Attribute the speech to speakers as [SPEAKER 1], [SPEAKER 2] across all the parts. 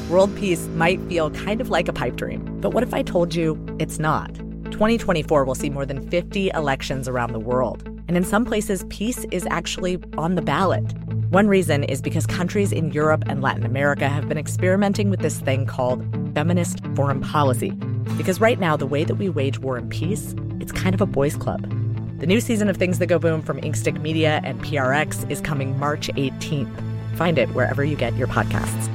[SPEAKER 1] World peace might feel kind of like a pipe dream, but what if I told you it's not? 2024 will see more than 50 elections around the world, and in some places, peace is actually on the ballot. One reason is because countries in Europe and Latin America have been experimenting with this thing called feminist foreign policy. Because right now, the way that we wage war and peace, it's kind of a boys' club. The new season of Things That Go Boom from Inkstick Media and PRX is coming March 18th. Find it wherever you get your podcasts.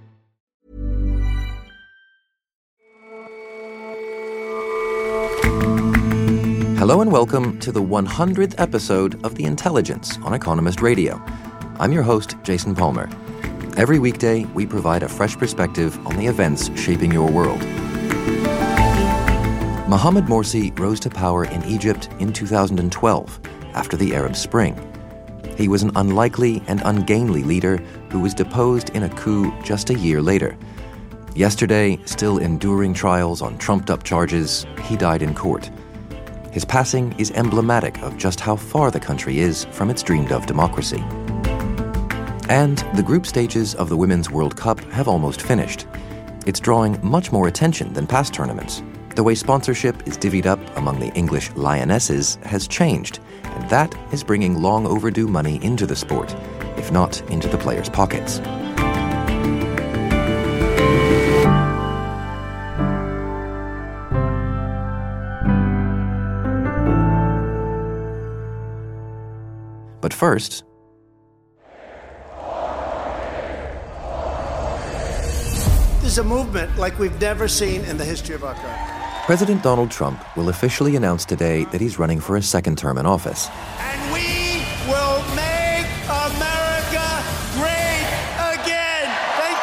[SPEAKER 2] Hello and welcome to the 100th episode of The Intelligence on Economist Radio. I'm your host, Jason Palmer. Every weekday, we provide a fresh perspective on the events shaping your world. Mohamed Morsi rose to power in Egypt in 2012 after the Arab Spring. He was an unlikely and ungainly leader who was deposed in a coup just a year later. Yesterday, still enduring trials on trumped-up charges, he died in court. His passing is emblematic of just how far the country is from its dreamed-of democracy. And the group stages of the Women's World Cup have almost finished. It's drawing much more attention than past tournaments. The way sponsorship is divvied up among the English Lionesses has changed, and that is bringing long overdue money into the sport, if not into the players' pockets. But first,
[SPEAKER 3] this is a movement like we've never seen in the history of our country.
[SPEAKER 2] President Donald Trump will officially announce today that he's running for a second term in office.
[SPEAKER 3] And we will make America great again. Thank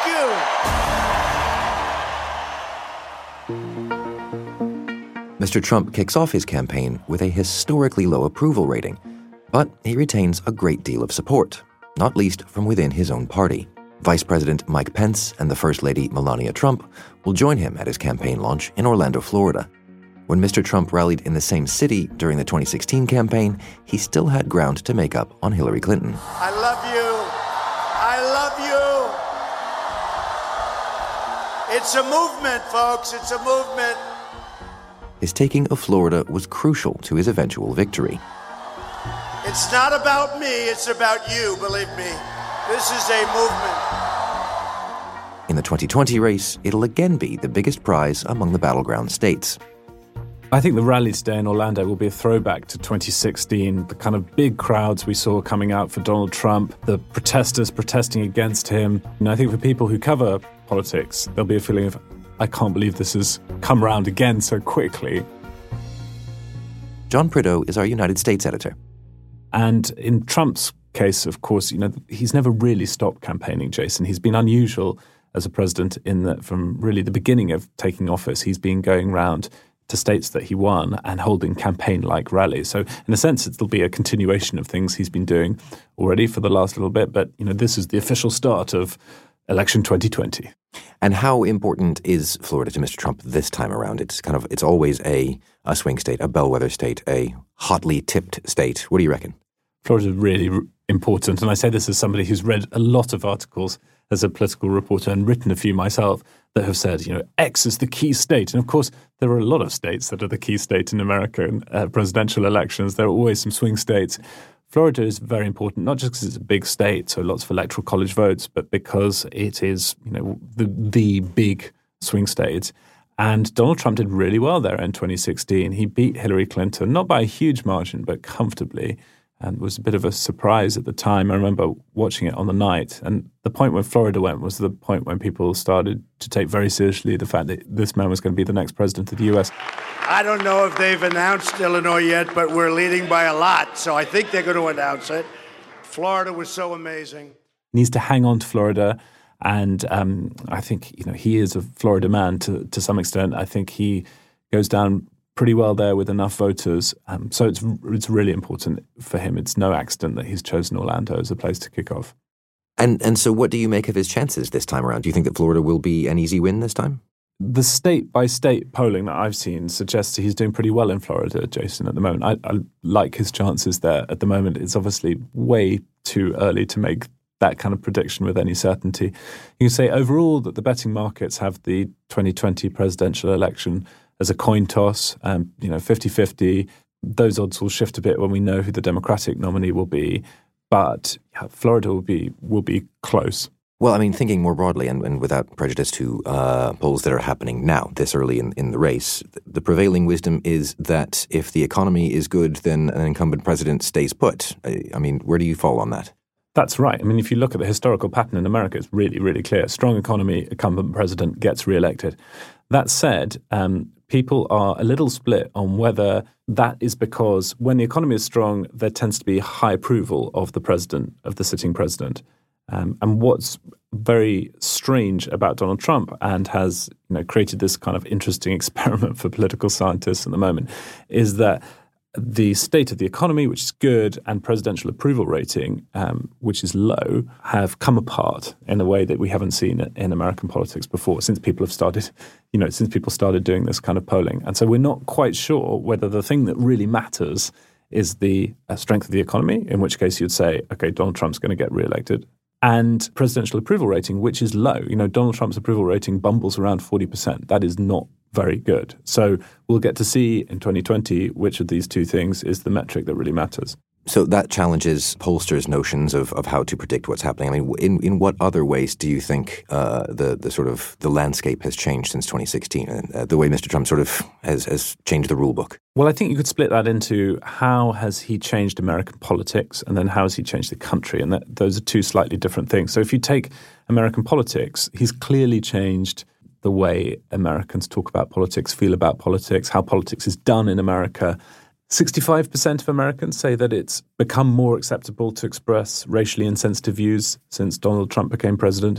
[SPEAKER 3] you.
[SPEAKER 2] Mr. Trump kicks off his campaign with a historically low approval rating, but he retains a great deal of support, not least from within his own party. Vice President Mike Pence and the First Lady Melania Trump will join him at his campaign launch in Orlando, Florida. When Mr. Trump rallied in the same city during the 2016 campaign, he still had ground to make up on Hillary Clinton.
[SPEAKER 3] I love you. I love you. It's a movement, folks. It's a movement.
[SPEAKER 2] His taking of Florida was crucial to his eventual victory.
[SPEAKER 3] It's not about me. It's about you, believe me. This is a movement.
[SPEAKER 2] In the 2020 race, it'll again be the biggest prize among the battleground states.
[SPEAKER 4] I think the rally today in Orlando will be a throwback to 2016, the kind of big crowds we saw coming out for Donald Trump, the protesters protesting against him. And I think for people who cover politics, there'll be a feeling of, I can't believe this has come around again so quickly.
[SPEAKER 2] John Prideaux is our United States editor.
[SPEAKER 4] And in Trump's case, of course, he's never really stopped campaigning, Jason. He's been unusual as a president in that from really the beginning of taking office, he's been going round to states that he won and holding campaign-like rallies. So in a sense, it'll be a continuation of things he's been doing already for the last little bit. But, this is the official start of election 2020.
[SPEAKER 2] And how important is Florida to Mr. Trump this time around? It's always a swing state, a bellwether state, a hotly tipped state. What do you reckon?
[SPEAKER 4] Florida is really important. And I say this as somebody who's read a lot of articles as a political reporter and written a few myself that have said, X is the key state. And of course, there are a lot of states that are the key state in America in presidential elections. There are always some swing states. Florida is very important, not just because it's a big state, so lots of electoral college votes, but because it is, the big swing state. And Donald Trump did really well there in 2016. He beat Hillary Clinton, not by a huge margin, but comfortably. And it was a bit of a surprise at the time. I remember watching it on the night. And the point where Florida went was the point when people started to take very seriously the fact that this man was going to be the next president of the U.S.
[SPEAKER 3] I don't know if they've announced Illinois yet, but we're leading by a lot. So I think they're going to announce it. Florida was so amazing.
[SPEAKER 4] He needs to hang on to Florida. And I think, he is a Florida man to some extent. I think he goes down pretty well there with enough voters. So it's really important for him. It's no accident that he's chosen Orlando as a place to kick off.
[SPEAKER 2] And so what do you make of his chances this time around? Do you think that Florida will be an easy win this time?
[SPEAKER 4] The state-by-state polling that I've seen suggests he's doing pretty well in Florida, Jason, at the moment. I like his chances there at the moment. It's obviously way too early to make that kind of prediction with any certainty. You can say overall that the betting markets have the 2020 presidential election as a coin toss, 50-50. Those odds will shift a bit when we know who the Democratic nominee will be, but Florida will be close.
[SPEAKER 2] Well, I mean, thinking more broadly and without prejudice to polls that are happening now, this early in the race, the prevailing wisdom is that if the economy is good, then an incumbent president stays put. I mean, where do you fall on that?
[SPEAKER 4] That's right. I mean, if you look at the historical pattern in America, it's really, really clear. Strong economy, incumbent president gets reelected. That said, people are a little split on whether that is because when the economy is strong, there tends to be high approval of the president, of the sitting president. And what's very strange about Donald Trump and has created this kind of interesting experiment for political scientists at the moment is that the state of the economy, which is good, and presidential approval rating, which is low, have come apart in a way that we haven't seen in American politics before since people started doing this kind of polling. And so we're not quite sure whether the thing that really matters is the strength of the economy, in which case you'd say, okay, Donald Trump's going to get reelected, and presidential approval rating, which is low. Donald Trump's approval rating bumbles around 40%. That is not very good. So we'll get to see in 2020 which of these two things is the metric that really matters.
[SPEAKER 2] So that challenges pollsters' notions of how to predict what's happening. I mean, in what other ways do you think the landscape has changed since 2016, and the way Mr. Trump sort of has changed the rule book?
[SPEAKER 4] Well, I think you could split that into how has he changed American politics and then how has he changed the country, and those are two slightly different things. So if you take American politics, he's clearly changed the way Americans talk about politics, feel about politics, how politics is done in America. 65% of Americans say that it's become more acceptable to express racially insensitive views since Donald Trump became president.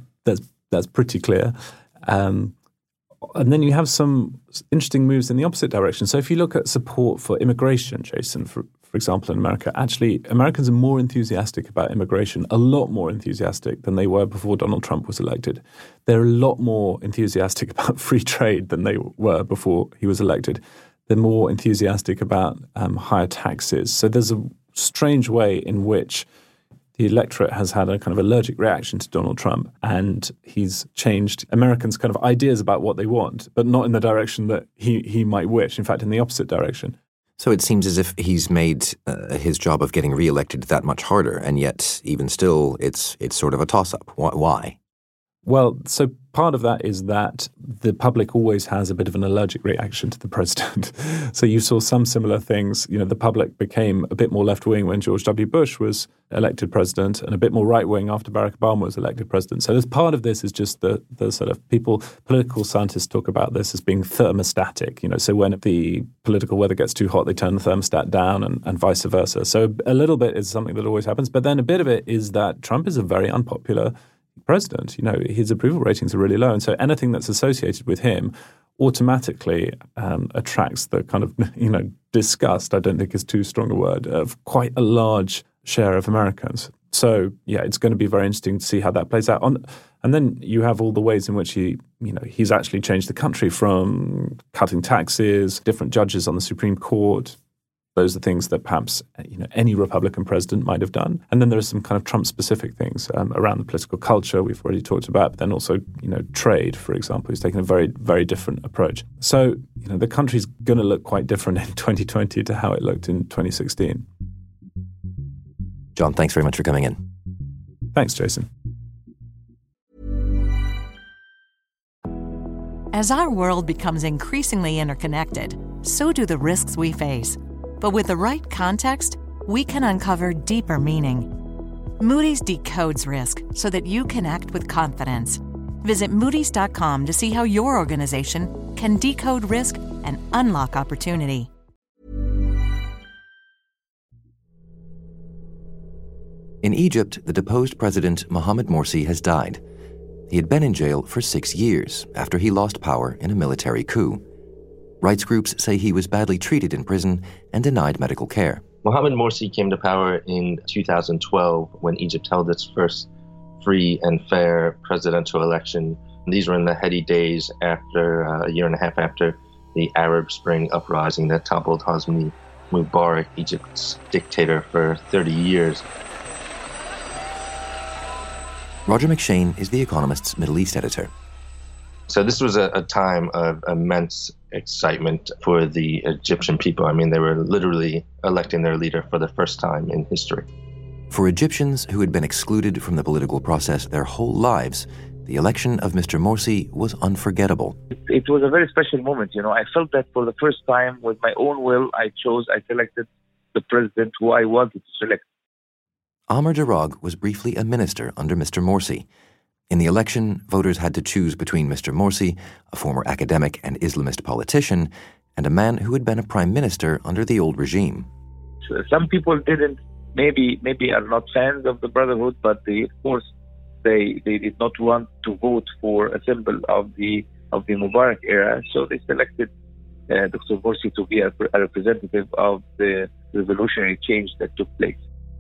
[SPEAKER 4] That's pretty clear. And then you have some interesting moves in the opposite direction. So if you look at support for immigration, Jason, for example, in America, actually Americans are more enthusiastic about immigration, a lot more enthusiastic than they were before Donald Trump was elected. They're a lot more enthusiastic about free trade than they were before he was elected. They're more enthusiastic about higher taxes. So there's a strange way in which the electorate has had a kind of allergic reaction to Donald Trump, and he's changed Americans' kind of ideas about what they want, but not in the direction that he might wish. In fact, in the opposite direction.
[SPEAKER 2] So it seems as if he's made his job of getting reelected that much harder, and yet even still, it's sort of a toss-up. Why?
[SPEAKER 4] Well, so part of that is that the public always has a bit of an allergic reaction to the president. So you saw some similar things. The public became a bit more left-wing when George W. Bush was elected president and a bit more right-wing after Barack Obama was elected president. So there's part of this is just the sort of political scientists talk about this as being thermostatic. So when the political weather gets too hot, they turn the thermostat down and vice versa. So a little bit is something that always happens. But then a bit of it is that Trump is a very unpopular president. His approval ratings are really low. And so anything that's associated with him automatically attracts the kind of, disgust, I don't think is too strong a word, of quite a large share of Americans. So, it's going to be very interesting to see how that plays out. And then you have all the ways in which he's actually changed the country, from cutting taxes, different judges on the Supreme Court. Those are things that perhaps any Republican president might have done. And then there are some kind of Trump-specific things around the political culture we've already talked about, but then also trade, for example, who's taken a very, very different approach. So the country's going to look quite different in 2020 to how it looked in 2016.
[SPEAKER 2] John, thanks very much for coming in.
[SPEAKER 4] Thanks, Jason.
[SPEAKER 5] As our world becomes increasingly interconnected, so do the risks we face. But with the right context, we can uncover deeper meaning. Moody's decodes risk so that you can act with confidence. Visit Moody's.com to see how your organization can decode risk and unlock opportunity.
[SPEAKER 2] In Egypt, the deposed president Mohamed Morsi has died. He had been in jail for 6 years after he lost power in a military coup. Rights groups say he was badly treated in prison and denied medical care.
[SPEAKER 6] Mohamed Morsi came to power in 2012 when Egypt held its first free and fair presidential election. These were in the heady days after a year and a half after the Arab Spring uprising that toppled Hosni Mubarak, Egypt's dictator for 30 years.
[SPEAKER 2] Roger McShane is The Economist's Middle East editor.
[SPEAKER 6] So this was a time of immense excitement for the Egyptian people. I mean, they were literally electing their leader for the first time in history.
[SPEAKER 2] For Egyptians who had been excluded from the political process their whole lives, the election of Mr. Morsi was unforgettable.
[SPEAKER 7] It was a very special moment. I felt that for the first time, with my own will, I selected the president who I wanted to select.
[SPEAKER 2] Amr Darag was briefly a minister under Mr. Morsi. In the election, voters had to choose between Mr. Morsi, a former academic and Islamist politician, and a man who had been a prime minister under the old regime.
[SPEAKER 7] So some people maybe are not fans of the Brotherhood, but of course they did not want to vote for a symbol of the Mubarak era, so they selected Dr. Morsi to be a representative of the revolutionary change that took place.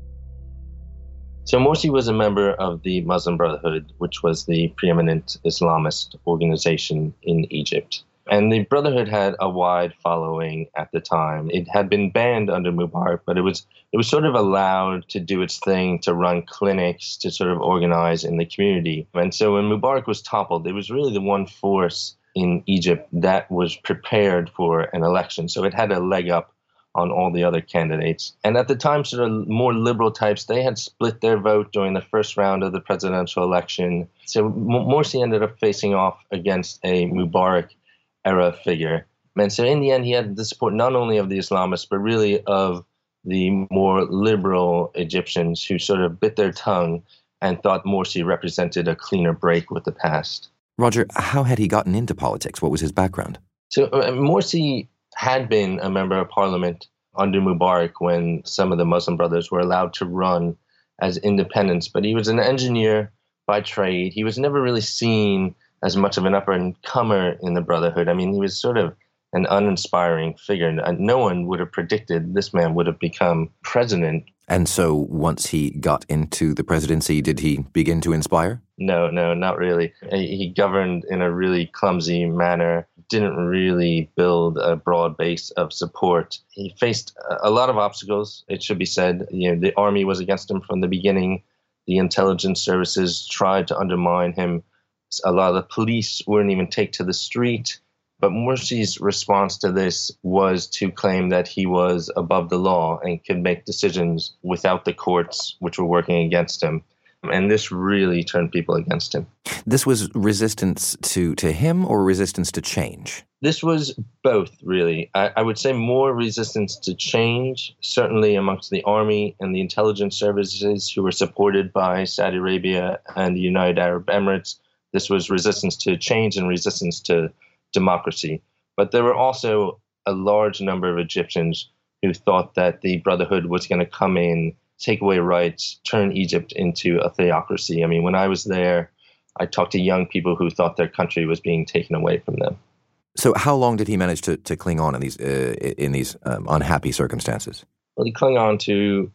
[SPEAKER 6] So Morsi was a member of the Muslim Brotherhood, which was the preeminent Islamist organization in Egypt. And the Brotherhood had a wide following at the time. It had been banned under Mubarak, but it was sort of allowed to do its thing, to run clinics, to sort of organize in the community. And so when Mubarak was toppled, it was really the one force in Egypt that was prepared for an election. So it had a leg up on all the other candidates. And at the time, sort of more liberal types, they had split their vote during the first round of the presidential election. So Morsi ended up facing off against a Mubarak-era figure. And so in the end, he had the support not only of the Islamists, but really of the more liberal Egyptians who sort of bit their tongue and thought Morsi represented a cleaner break with the past.
[SPEAKER 2] Roger, how had he gotten into politics? What was his background?
[SPEAKER 6] So Morsi had been a member of parliament under Mubarak when some of the Muslim brothers were allowed to run as independents, but he was an engineer by trade. He was never really seen as much of an up-and-comer in the Brotherhood. I mean, he was sort of an uninspiring figure. No one would have predicted this man would have become president.
[SPEAKER 2] And so once he got into the presidency, did he begin to inspire?
[SPEAKER 6] No, not really. He governed in a really clumsy manner, didn't really build a broad base of support. He faced a lot of obstacles, it should be said. The army was against him from the beginning. The intelligence services tried to undermine him. A lot of the police wouldn't even take to the street. But Morsi's response to this was to claim that he was above the law and could make decisions without the courts, which were working against him. And this really turned people against him.
[SPEAKER 2] This was resistance to him or resistance to change?
[SPEAKER 6] This was both, really. I would say more resistance to change, certainly amongst the army and the intelligence services who were supported by Saudi Arabia and the United Arab Emirates. This was resistance to change and resistance to democracy. But there were also a large number of Egyptians who thought that the Brotherhood was going to come in, take away rights, turn Egypt into a theocracy. I mean, when I was there, I talked to young people who thought their country was being taken away from them.
[SPEAKER 2] So how long did he manage to cling on in these unhappy circumstances?
[SPEAKER 6] Well, he clung on to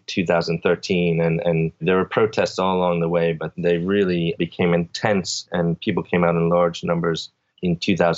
[SPEAKER 6] mid-2013, and there were protests all along the way, but they really became intense, and people came out in large numbers in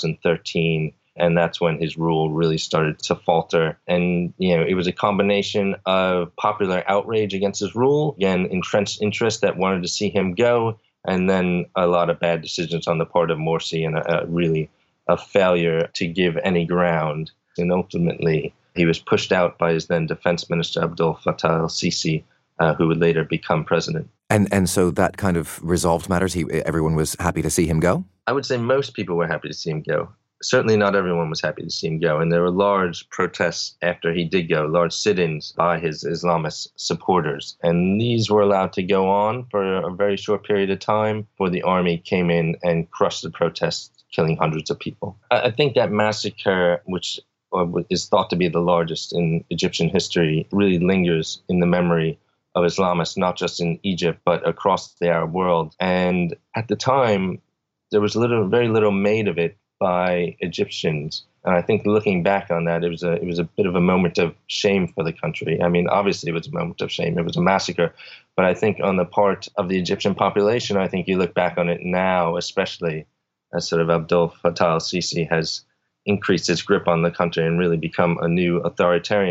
[SPEAKER 6] 2013. And that's when his rule really started to falter. And, it was a combination of popular outrage against his rule, again, entrenched interest that wanted to see him go, and then a lot of bad decisions on the part of Morsi and really a failure to give any ground. And ultimately, he was pushed out by his then defense minister, Abdel Fattah el-Sisi, who would later become president.
[SPEAKER 2] And so that kind of resolved matters? Everyone was happy to see him go?
[SPEAKER 6] I would say most people were happy to see him go. Certainly not everyone was happy to see him go. And there were large protests after he did go, large sit-ins by his Islamist supporters. And these were allowed to go on for a very short period of time before the army came in and crushed the protests, killing hundreds of people. I think that massacre, which is thought to be the largest in Egyptian history, really lingers in the memory of Islamists, not just in Egypt, but across the Arab world. And at the time, there was very little made of it by Egyptians. And I think looking back on that, it was a bit of a moment of shame for the country. I mean, obviously it was a moment of shame. It was a massacre. But I think on the part of the Egyptian population, I think you look back on it now, especially as sort of Abdel Fattah el-Sisi has increased his grip on the country and really become a new authoritarian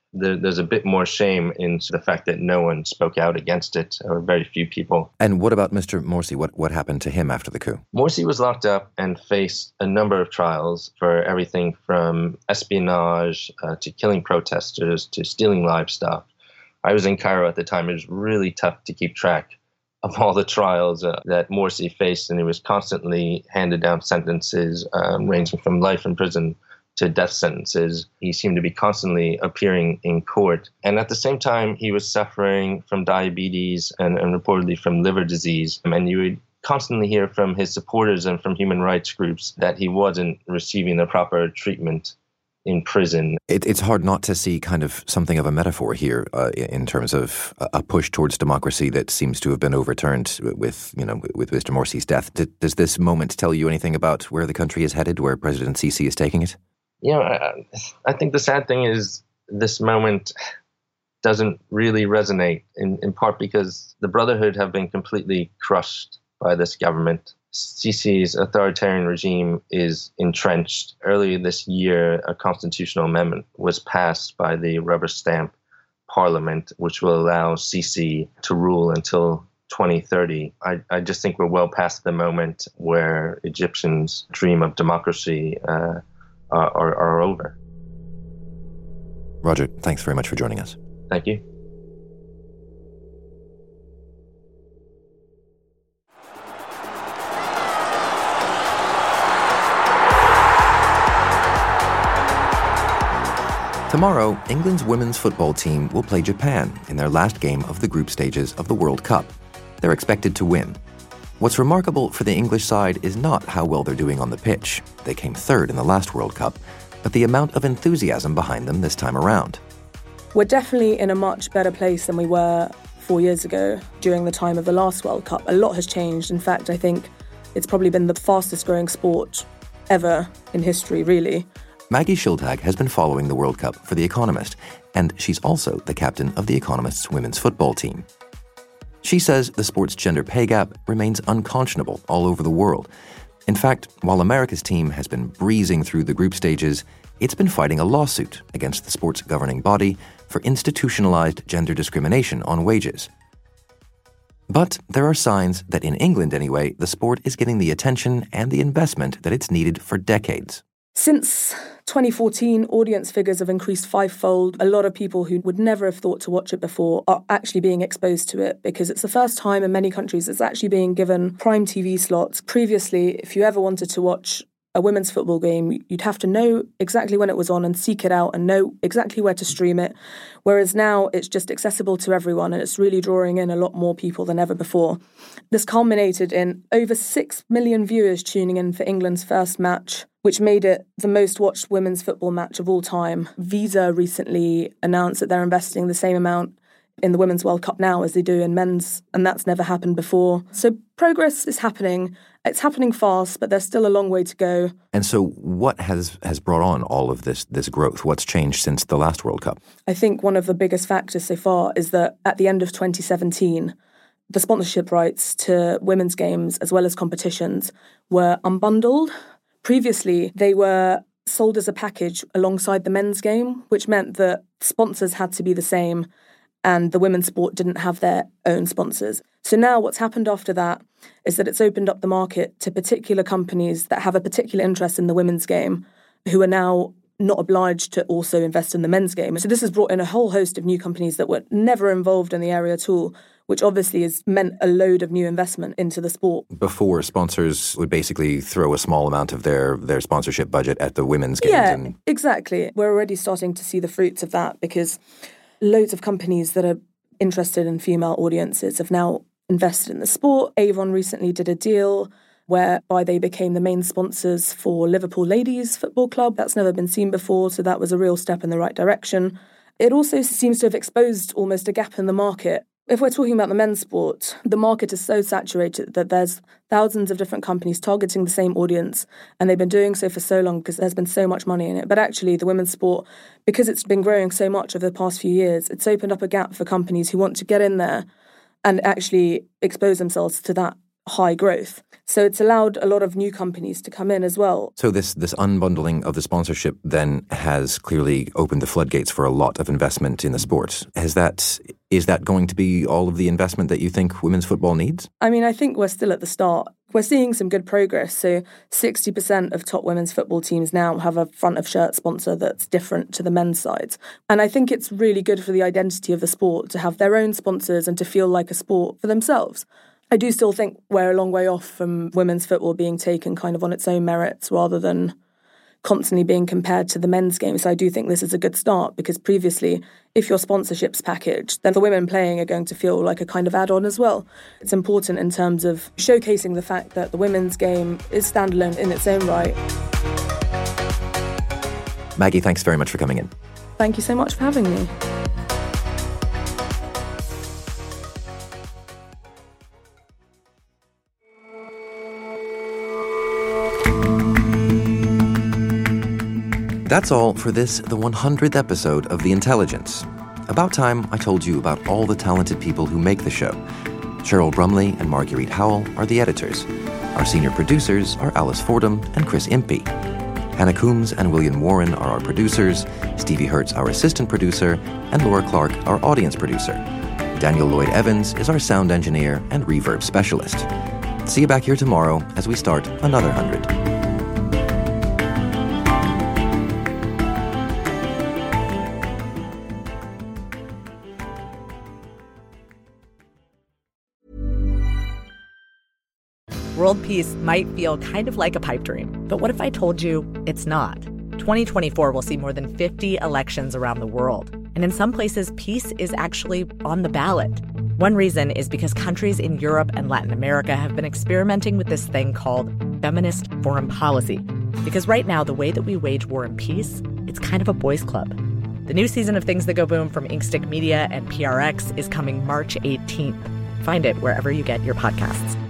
[SPEAKER 6] there's a bit more shame in the fact that no one spoke out against it, or very few people.
[SPEAKER 2] And what about Mr. Morsi? What happened to him after the coup?
[SPEAKER 6] Morsi was locked up and faced a number of trials for everything from espionage to killing protesters to stealing livestock. I was in Cairo at the time. It was really tough to keep track of all the trials that Morsi faced, and he was constantly handed down sentences ranging from life in prison to death sentences. He seemed to be constantly appearing in court. And at the same time, he was suffering from diabetes and reportedly from liver disease. And you would constantly hear from his supporters and from human rights groups that he wasn't receiving the proper treatment in prison.
[SPEAKER 2] It's hard not to see kind of something of a metaphor here in terms of a push towards democracy that seems to have been overturned with Mr. Morsi's death. Does this moment tell you anything about where the country is headed, where President Sisi is taking it?
[SPEAKER 6] I think the sad thing is this moment doesn't really resonate, in part because the Brotherhood have been completely crushed by this government. Sisi's authoritarian regime is entrenched. Earlier this year, a constitutional amendment was passed by the rubber stamp parliament, which will allow Sisi to rule until 2030. I just think we're well past the moment where Egyptians' dream of democracy are over.
[SPEAKER 2] Roger, thanks very much for joining us.
[SPEAKER 6] Thank you.
[SPEAKER 2] Tomorrow, England's women's football team will play Japan in their last game of the group stages of the World Cup. They're expected to win. What's remarkable for the English side is not how well they're doing on the pitch. They came third in the last World Cup, but the amount of enthusiasm behind them this time around.
[SPEAKER 8] We're definitely in a much better place than we were 4 years ago during the time of the last World Cup. A lot has changed. In fact, I think it's probably been the fastest growing sport ever in history, really.
[SPEAKER 2] Maggie Schildhag has been following the World Cup for The Economist, and she's also the captain of The Economist's women's football team. She says the sport's gender pay gap remains unconscionable all over the world. In fact, while America's team has been breezing through the group stages, it's been fighting a lawsuit against the sport's governing body for institutionalized gender discrimination on wages. But there are signs that in England anyway, the sport is getting the attention and the investment that it's needed for decades.
[SPEAKER 8] Since 2014, audience figures have increased fivefold. A lot of people who would never have thought to watch it before are actually being exposed to it because it's the first time in many countries it's actually being given prime TV slots. Previously, if you ever wanted to watch a women's football game, you'd have to know exactly when it was on and seek it out and know exactly where to stream it. Whereas now it's just accessible to everyone and it's really drawing in a lot more people than ever before. This culminated in over 6 million viewers tuning in for England's first match, which made it the most watched women's football match of all time. Visa recently announced that they're investing the same amount in the Women's World Cup now as they do in men's, and that's never happened before. So progress is happening. It's happening fast, but there's still a long way to go. And
[SPEAKER 2] so what has brought on all of this growth? What's changed since the last World Cup?
[SPEAKER 8] I think one of the biggest factors so far is that at the end of 2017, the sponsorship rights to women's games as well as competitions were unbundled. Previously, they were sold as a package alongside the men's game, which meant that sponsors had to be the same and the women's sport didn't have their own sponsors. So now what's happened after that is that it's opened up the market to particular companies that have a particular interest in the women's game who are now not obliged to also invest in the men's game. So this has brought in a whole host of new companies that were never involved in the area at all, which obviously has meant a load of new investment into the sport.
[SPEAKER 2] Before, sponsors would basically throw a small amount of their sponsorship budget at the women's games.
[SPEAKER 8] Yeah, exactly. We're already starting to see the fruits of that because loads of companies that are interested in female audiences have now invested in the sport. Avon recently did a deal whereby they became the main sponsors for Liverpool Ladies Football Club. That's never been seen before, so that was a real step in the right direction. It also seems to have exposed almost a gap in the market. If we're talking about the men's sport, the market is so saturated that there's thousands of different companies targeting the same audience, and they've been doing so for so long because there's been so much money in it. But actually, the women's sport, because it's been growing so much over the past few years, it's opened up a gap for companies who want to get in there and actually expose themselves to that high growth. So it's allowed a lot of new companies to come in as well.
[SPEAKER 2] So this unbundling of the sponsorship then has clearly opened the floodgates for a lot of investment in the sport. Is that going to be all of the investment that you think women's football needs?
[SPEAKER 8] I mean, I think we're still at the start. We're seeing some good progress. So 60% of top women's football teams now have a front of shirt sponsor that's different to the men's sides. And I think it's really good for the identity of the sport to have their own sponsors and to feel like a sport for themselves. I do still think we're a long way off from women's football being taken kind of on its own merits rather than constantly being compared to the men's game. So I do think this is a good start because previously, if your sponsorship's packaged, then the women playing are going to feel like a kind of add-on as well. It's important in terms of showcasing the fact that the women's game is standalone in its own right.
[SPEAKER 2] Maggie, thanks very much for coming in.
[SPEAKER 8] Thank you so much for having me.
[SPEAKER 2] That's all for this, the 100th episode of The Intelligence. About time I told you about all the talented people who make the show. Cheryl Brumley and Marguerite Howell are the editors. Our senior producers are Alice Fordham and Chris Impey. Hannah Coombs and William Warren are our producers, Stevie Hertz our assistant producer, and Laura Clark our audience producer. Daniel Lloyd Evans is our sound engineer and reverb specialist. See you back here tomorrow as we start another 100.
[SPEAKER 1] World peace might feel kind of like a pipe dream, but what if I told you it's not? 2024 will see more than 50 elections around the world, and in some places, peace is actually on the ballot. One reason is because countries in Europe and Latin America have been experimenting with this thing called feminist foreign policy. Because right now, the way that we wage war and peace, it's kind of a boys' club. The new season of Things That Go Boom from Inkstick Media and PRX is coming March 18th. Find it wherever you get your podcasts.